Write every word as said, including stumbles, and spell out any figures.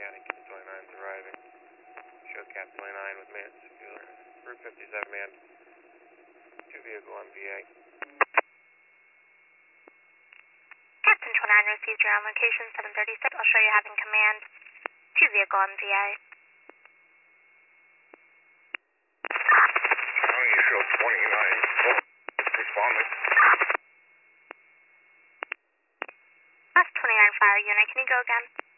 County, twenty-nine is arriving. Show Cap twenty-nine with man, Route fifty-seven man, two vehicle on V A. Captain twenty-nine received your on location seven thirty-six. I'll show you having command, two vehicle on V A. County show twenty-nine, responding. That's twenty-nine fire unit, can you go again?